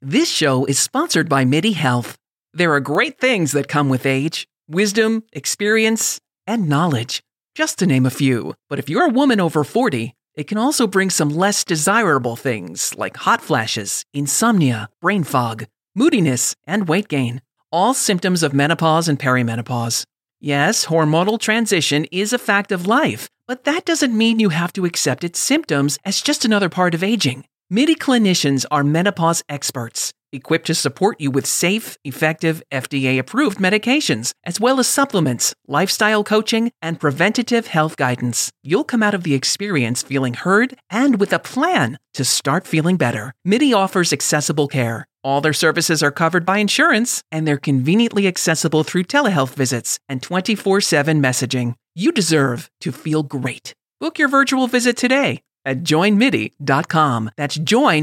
This show is sponsored by MIDI Health. There are great things that come with age: wisdom, experience, and knowledge, just to name a few. But if you're a woman over 40, it can also bring some less desirable things like hot flashes, insomnia, brain fog, moodiness, and weight gain. All symptoms of menopause and perimenopause. Yes, hormonal transition is a fact of life, but that doesn't mean you have to accept its symptoms as just another part of aging. MIDI clinicians are menopause experts, equipped to support you with safe, effective, FDA-approved medications, as well as supplements, lifestyle coaching, and preventative health guidance. You'll come out of the experience feeling heard and with a plan to start feeling better. MIDI offers accessible care. All their services are covered by insurance, and they're conveniently accessible through telehealth visits and 24/7 messaging. You deserve to feel great. Book your virtual visit today at joinmidi.com. That's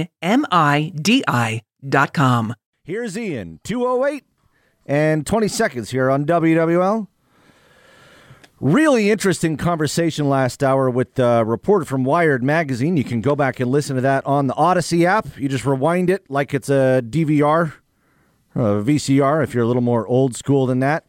joinmidi.com. Here's Ian, 2:08 and 20 seconds here on WWL. Really interesting conversation last hour with a reporter from Wired Magazine. You can go back and listen to that on the Odyssey app. You just rewind it like it's a DVR, VCR, if you're a little more old school than that.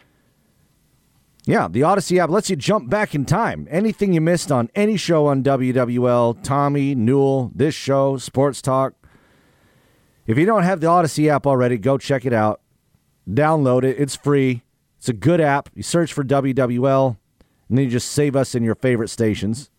Yeah, the Odyssey app lets you jump back in time. Anything you missed on any show on WWL, Tommy, Newell, this show, Sports Talk. If you don't have the Odyssey app already, go check it out. Download it. It's free. It's a good app. You search for WWL, and then you just save us in your favorite stations.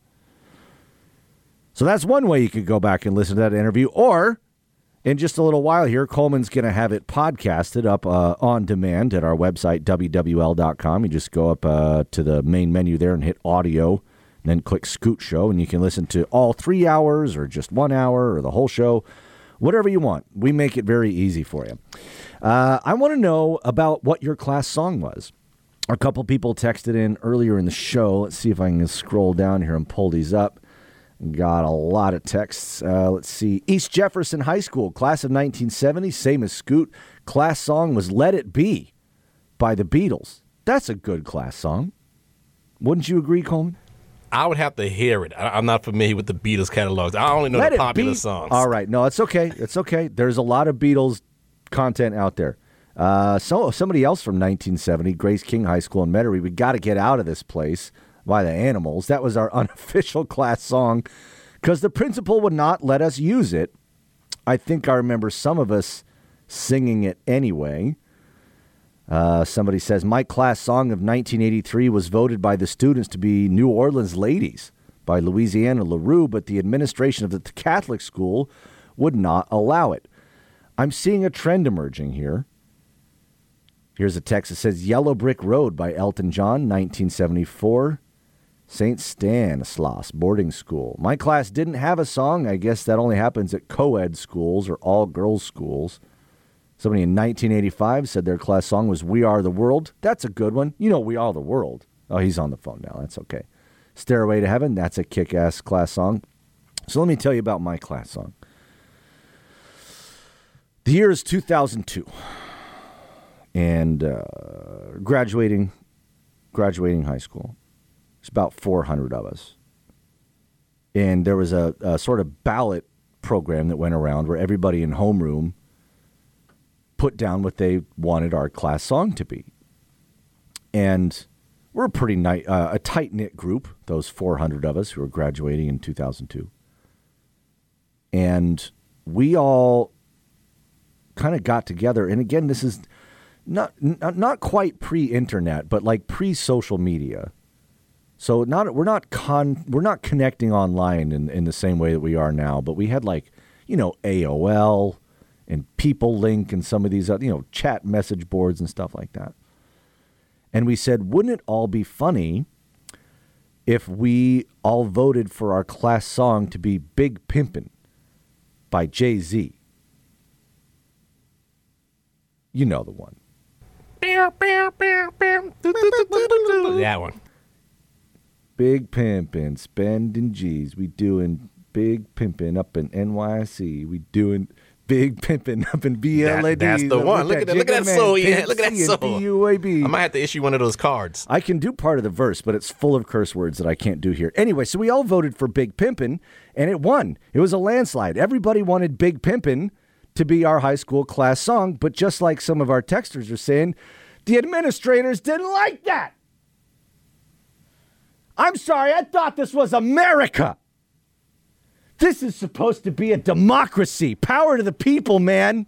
So that's one way you could go back and listen to that interview. Or, in just a little while here, Coleman's going to have it podcasted up on demand at our website, WWL.com. You just go up to the main menu there and hit audio, and then click Scoot Show, and you can listen to all 3 hours or just 1 hour or the whole show, whatever you want. We make it very easy for you. I want to know about what your class song was. A couple people texted in earlier in the show. Let's see if I can scroll down here and pull these up. Got a lot of texts. Let's see. East Jefferson High School, class of 1970, same as Scoot. Class song was Let It Be by the Beatles. That's a good class song. Wouldn't you agree, Coleman? I would have to hear it. I'm not familiar with the Beatles catalogs. I only know the popular songs. All right. No, it's okay. It's okay. There's a lot of Beatles content out there. So somebody else from 1970, Grace King High School in Metairie, We Got to Get Out of This Place by the Animals. That was our unofficial class song because the principal would not let us use it. I think I remember some of us singing it anyway. Somebody says, my class song of 1983 was voted by the students to be New Orleans Ladies by Louisiana LaRue, but the administration of the Catholic school would not allow it. I'm seeing a trend emerging here. Here's a text that says, Yellow Brick Road by Elton John, 1974. St. Stanislaus Boarding School. My class didn't have a song. I guess that only happens at co-ed schools or all-girls schools. Somebody in 1985 said their class song was We Are the World. That's a good one. You know We Are the World. Oh, he's on the phone now. That's okay. Stairway to Heaven. That's a kick-ass class song. So let me tell you about my class song. The year is 2002. And graduating high school. There's about 400 of us. And there was a sort of ballot program that went around where everybody in homeroom put down what they wanted our class song to be. And we're a pretty a tight-knit group, those 400 of us who were graduating in 2002. And we all kind of got together. And again, this is not quite pre-internet, but like pre-social media. So we're not connecting online in the same way that we are now, but we had AOL and People Link and some of these chat message boards and stuff like that. And we said, wouldn't it all be funny if we all voted for our class song to be Big Pimpin' by Jay-Z? You know the one. That one. Big pimpin', spending G's. We doing big pimpin' up in NYC. We doing big pimpin' up in BLAD. That's the one. Look at that soul. Yeah, look at that soul. BUAB. I might have to issue one of those cards. I can do part of the verse, but it's full of curse words that I can't do here. Anyway, so we all voted for Big Pimpin', and it won. It was a landslide. Everybody wanted Big Pimpin' to be our high school class song, but just like some of our texters are saying, the administrators didn't like that. I'm sorry, I thought this was America. This is supposed to be a democracy. Power to the people, man.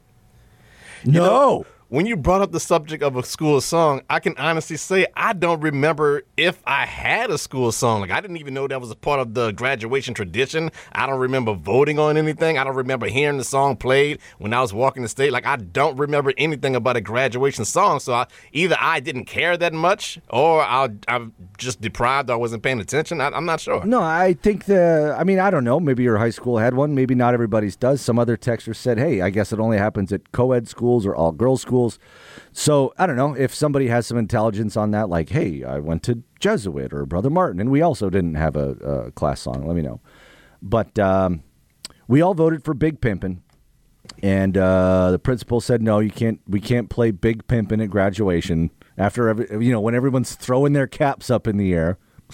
No. When you brought up the subject of a school song, I can honestly say I don't remember if I had a school song. Like, I didn't even know that was a part of the graduation tradition. I don't remember voting on anything. I don't remember hearing the song played when I was walking the stage. Like, I don't remember anything about a graduation song. So either I didn't care that much or I'm just deprived or I wasn't paying attention. I'm not sure. No, I think I don't know. Maybe your high school had one. Maybe not everybody's does. Some other texter said, hey, I guess it only happens at co-ed schools or all-girls schools. So I don't know if somebody has some intelligence on that, like, hey, I went to Jesuit or Brother Martin, and we also didn't have a class song. Let me know. But we all voted for Big Pimpin', and the principal said, no, we can't play Big Pimpin' at graduation after when everyone's throwing their caps up in the air.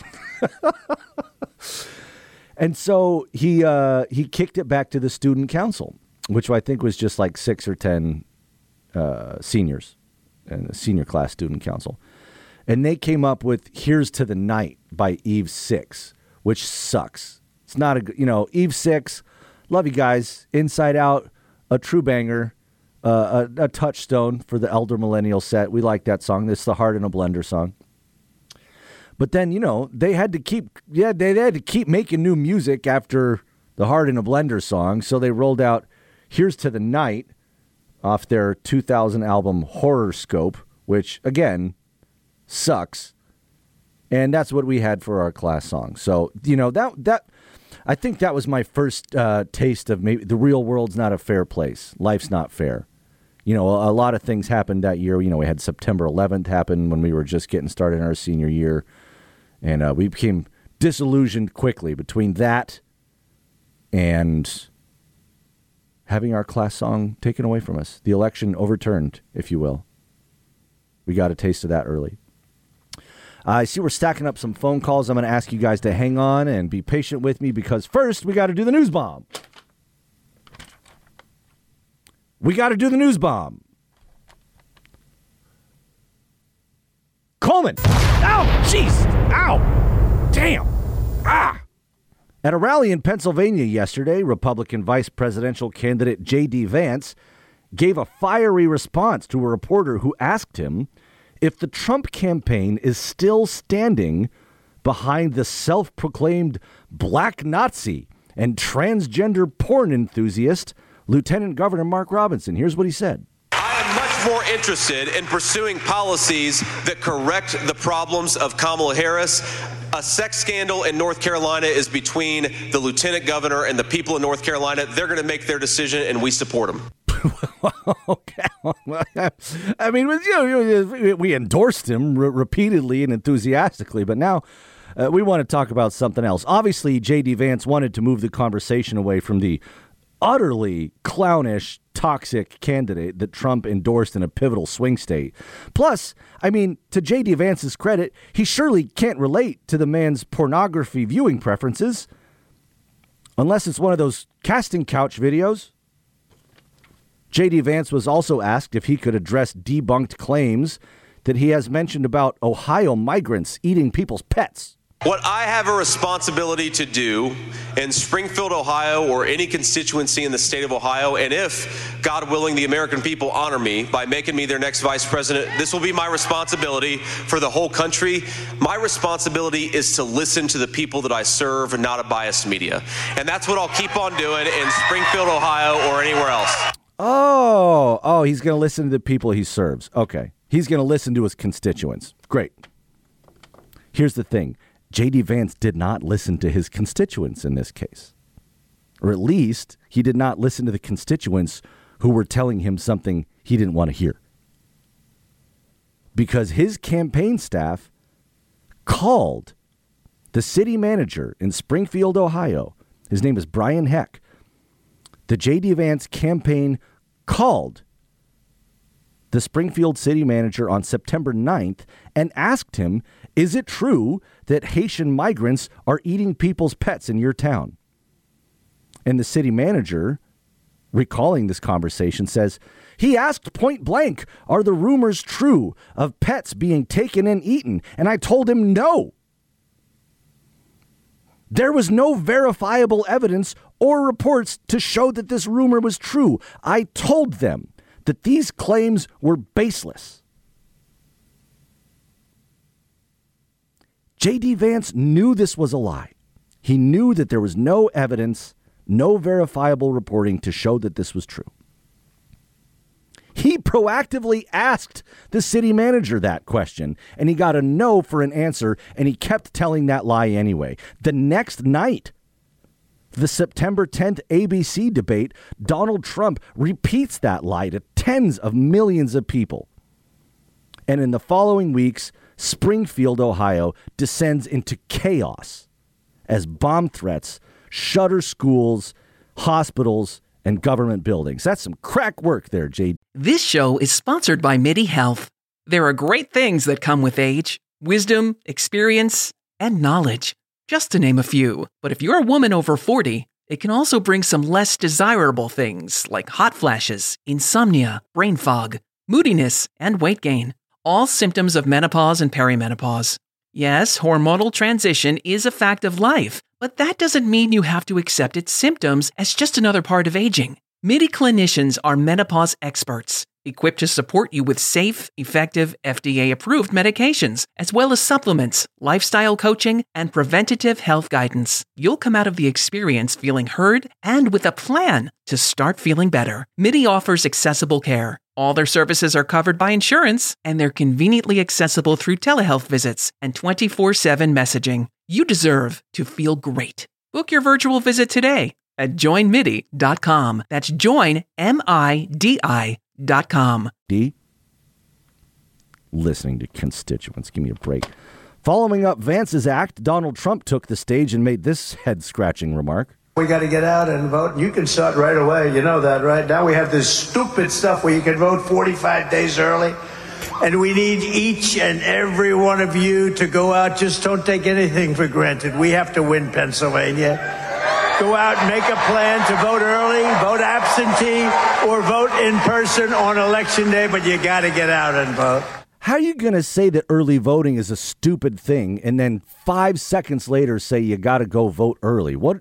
And so he kicked it back to the student council, which I think was just like 6 or 10 seniors and the senior class student council. And they came up with Here's to the Night by Eve 6, which sucks. It's not Eve 6, love you guys, Inside Out, a true banger, a touchstone for the elder millennial set. We like that song. It's the Heart in a Blender song. But then, they had to keep making new music after the Heart in a Blender song. So they rolled out Here's to the Night off their 2000 album Horror Scope, which, again, sucks. And that's what we had for our class song. So, that I think that was my first taste of maybe the real world's not a fair place. Life's not fair. A lot of things happened that year. We had September 11th happen when we were just getting started in our senior year. And we became disillusioned quickly between that and having our class song taken away from us. The election overturned, if you will. We got a taste of that early. I see we're stacking up some phone calls. I'm going to ask you guys to hang on and be patient with me because first we got to do the news bomb. Coleman. Ow, jeez. Ow. Damn. Ah. At a rally in Pennsylvania yesterday, Republican vice presidential candidate J.D. Vance gave a fiery response to a reporter who asked him if the Trump campaign is still standing behind the self-proclaimed black Nazi and transgender porn enthusiast, Lieutenant Governor Mark Robinson. Here's what he said. I am much more interested in pursuing policies that correct the problems of Kamala Harris. A sex scandal in North Carolina is between the lieutenant governor and the people of North Carolina. They're going to make their decision, and we support them. Okay. I mean, we endorsed him repeatedly and enthusiastically, but now we want to talk about something else. Obviously, J.D. Vance wanted to move the conversation away from the utterly clownish, toxic candidate that Trump endorsed in a pivotal swing state. Plus, I mean, to J.D. Vance's credit, he surely can't relate to the man's pornography viewing preferences, unless it's one of those casting couch videos. J.D. Vance was also asked if he could address debunked claims that he has mentioned about Ohio migrants eating people's pets. What I have a responsibility to do in Springfield, Ohio, or any constituency in the state of Ohio, and if, God willing, the American people honor me by making me their next vice president, this will be my responsibility for the whole country. My responsibility is to listen to the people that I serve and not a biased media. And that's what I'll keep on doing in Springfield, Ohio, or anywhere else. Oh, he's going to listen to the people he serves. Okay. He's going to listen to his constituents. Great. Here's the thing. J.D. Vance did not listen to his constituents in this case. Or at least he did not listen to the constituents who were telling him something he didn't want to hear. Because his campaign staff called the city manager in Springfield, Ohio. His name is Brian Heck. The J.D. Vance campaign called the Springfield city manager on September 9th and asked him, is it true that Haitian migrants are eating people's pets in your town? And the city manager recalling this conversation, says, he asked point blank, are the rumors true of pets being taken and eaten? And I told him no. There was no verifiable evidence or reports to show that this rumor was true. I told them that these claims were baseless. J.D. Vance knew this was a lie. He knew that there was no evidence, no verifiable reporting to show that this was true. He proactively asked the city manager that question, and he got a no for an answer, and he kept telling that lie anyway. The next night, the September 10th ABC debate, Donald Trump repeats that lie to tens of millions of people. And in the following weeks, Springfield, Ohio, descends into chaos as bomb threats shutter schools, hospitals, and government buildings. That's some crack work there, Jade. This show is sponsored by MIDI Health. There are great things that come with age, wisdom, experience, and knowledge, just to name a few. But if you're a woman over 40, it can also bring some less desirable things like hot flashes, insomnia, brain fog, moodiness, and weight gain. All symptoms of menopause and perimenopause. Yes, hormonal transition is a fact of life, but that doesn't mean you have to accept its symptoms as just another part of aging. MIDI clinicians are menopause experts, equipped to support you with safe, effective, FDA-approved medications, as well as supplements, lifestyle coaching, and preventative health guidance. You'll come out of the experience feeling heard and with a plan to start feeling better. MIDI offers accessible care. All their services are covered by insurance, and they're conveniently accessible through telehealth visits and 24/7 messaging. You deserve to feel great. Book your virtual visit today at joinmidi.com. That's joinmidi.com. D. Listening to constituents. Give me a break. Following up Vance's act, Donald Trump took the stage and made this head-scratching remark. We got to get out and vote. You can start right away. You know that, right? Now we have this stupid stuff where you can vote 45 days early. And we need each and every one of you to go out. Just don't take anything for granted. We have to win Pennsylvania. Go out and make a plan to vote early, vote absentee, or vote in person on Election Day. But you got to get out and vote. How are you going to say that early voting is a stupid thing and then 5 seconds later say you got to go vote early? What?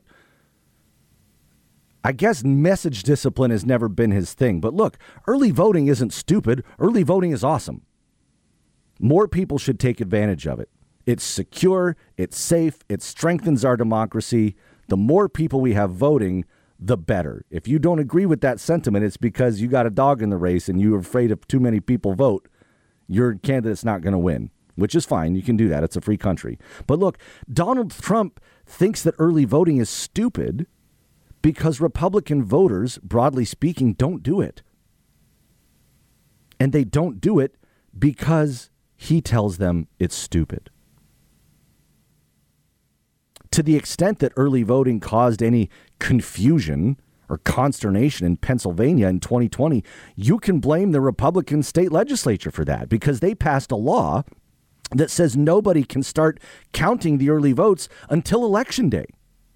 I guess message discipline has never been his thing. But look, early voting isn't stupid. Early voting is awesome. More people should take advantage of it. It's secure. It's safe. It strengthens our democracy. The more people we have voting, the better. If you don't agree with that sentiment, it's because you got a dog in the race and you're afraid if too many people vote, your candidate's not going to win, which is fine. You can do that. It's a free country. But look, Donald Trump thinks that early voting is stupid because Republican voters, broadly speaking, don't do it. And they don't do it because he tells them it's stupid. To the extent that early voting caused any confusion or consternation in Pennsylvania in 2020, you can blame the Republican state legislature for that because they passed a law that says nobody can start counting the early votes until Election Day.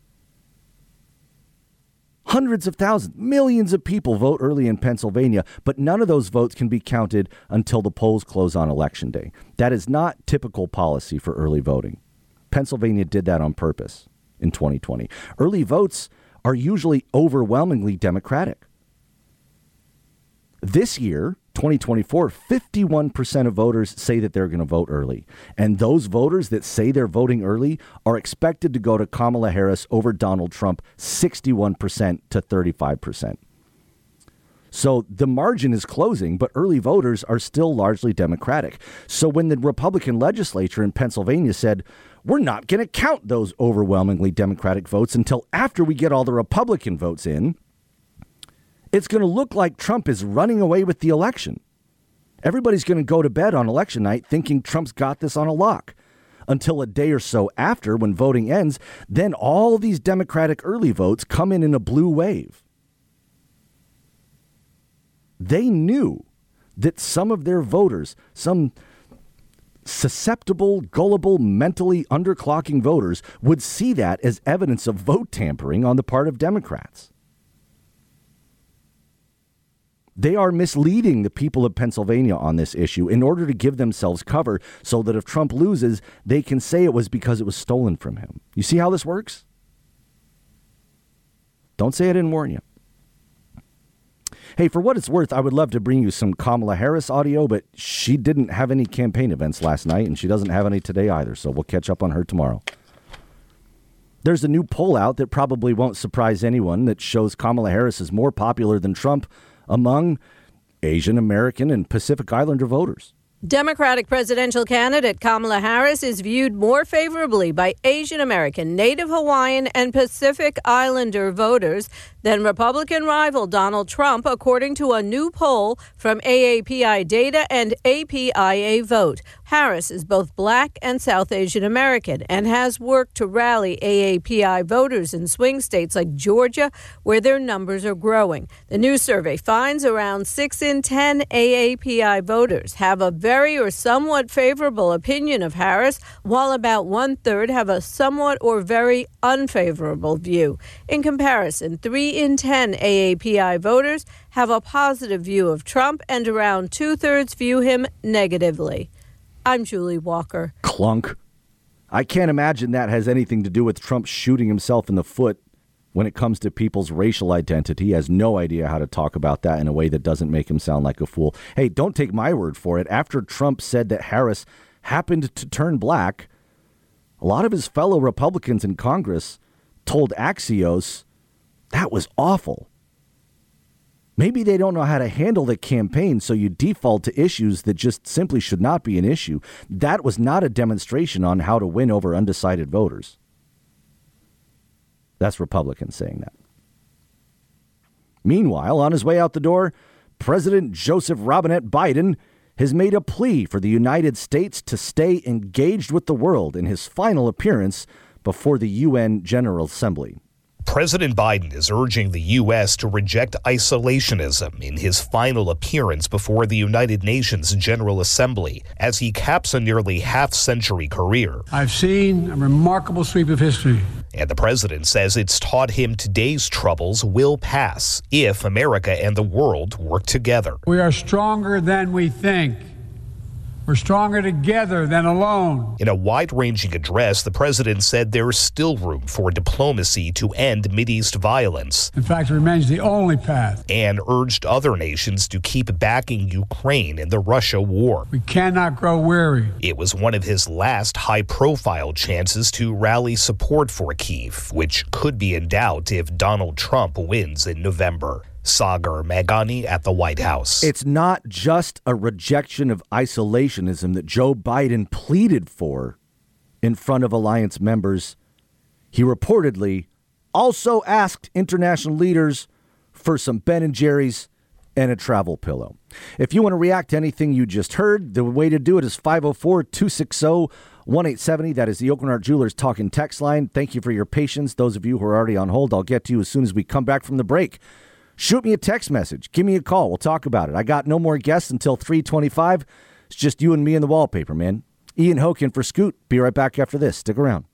Hundreds of thousands, millions of people vote early in Pennsylvania, but none of those votes can be counted until the polls close on Election Day. That is not typical policy for early voting. Pennsylvania did that on purpose in 2020. Early votes are usually overwhelmingly Democratic. This year, 2024, 51% of voters say that they're going to vote early. And those voters that say they're voting early are expected to go to Kamala Harris over Donald Trump, 61% to 35%. So the margin is closing, but early voters are still largely Democratic. So when the Republican legislature in Pennsylvania said, we're not going to count those overwhelmingly Democratic votes until after we get all the Republican votes in, it's going to look like Trump is running away with the election. Everybody's going to go to bed on election night thinking Trump's got this on a lock. Until a day or so after, when voting ends, then all these Democratic early votes come in a blue wave. They knew that some of their voters, some susceptible, gullible, mentally underclocking voters would see that as evidence of vote tampering on the part of Democrats. They are misleading the people of Pennsylvania on this issue in order to give themselves cover so that if Trump loses, they can say it was because it was stolen from him. You see how this works? Don't say I didn't warn you. Hey, for what it's worth, I would love to bring you some Kamala Harris audio, but she didn't have any campaign events last night, and she doesn't have any today either, so we'll catch up on her tomorrow. There's a new poll out that probably won't surprise anyone that shows Kamala Harris is more popular than Trump among Asian American and Pacific Islander voters. Democratic presidential candidate Kamala Harris is viewed more favorably by Asian American, Native Hawaiian, and Pacific Islander voters than Republican rival Donald Trump, according to a new poll from AAPI Data and APIA Vote. Harris is both Black and South Asian American and has worked to rally AAPI voters in swing states like Georgia, where their numbers are growing. The new survey finds around 6 in 10 AAPI voters have a very or somewhat favorable opinion of Harris, while about 1/3 have a somewhat or very unfavorable view. In comparison, 3 in 10 AAPI voters have a positive view of Trump, and around 2/3 view him negatively. I'm Julie Walker. Clunk. I can't imagine that has anything to do with Trump shooting himself in the foot when it comes to people's racial identity. He has no idea how to talk about that in a way that doesn't make him sound like a fool. Hey, don't take my word for it. After Trump said that Harris happened to turn black, a lot of his fellow Republicans in Congress told Axios that was awful. Maybe they don't know how to handle the campaign, so you default to issues that just simply should not be an issue. That was not a demonstration on how to win over undecided voters. That's Republicans saying that. Meanwhile, on his way out the door, President Joseph Robinette Biden has made a plea for the United States to stay engaged with the world in his final appearance before the UN General Assembly. President Biden is urging the U.S. to reject isolationism in his final appearance before the United Nations General Assembly as he caps a nearly half-century career. I've seen a remarkable sweep of history. And the president says it's taught him today's troubles will pass if America and the world work together. We are stronger than we think. We're stronger together than alone. In a wide-ranging address, the president said there is still room for diplomacy to end Mideast violence. In fact, it remains the only path. And urged other nations to keep backing Ukraine in the Russia war. We cannot grow weary. It was one of his last high-profile chances to rally support for Kyiv, which could be in doubt if Donald Trump wins in November. Sagar Meghani at the White House. It's not just a rejection of isolationism that Joe Biden pleaded for in front of alliance members. He reportedly also asked international leaders for some Ben & Jerry's and a travel pillow. If you want to react to anything you just heard, the way to do it is 504-260-1870. That is the Oakland Art Jewelers talking text line. Thank you for your patience. Those of you who are already on hold, I'll get to you as soon as we come back from the break. Shoot me a text message. Give me a call. We'll talk about it. I got no more guests until 3:25. It's just you and me and the wallpaper, man. Ian Hoken for Scoot. Be right back after this. Stick around.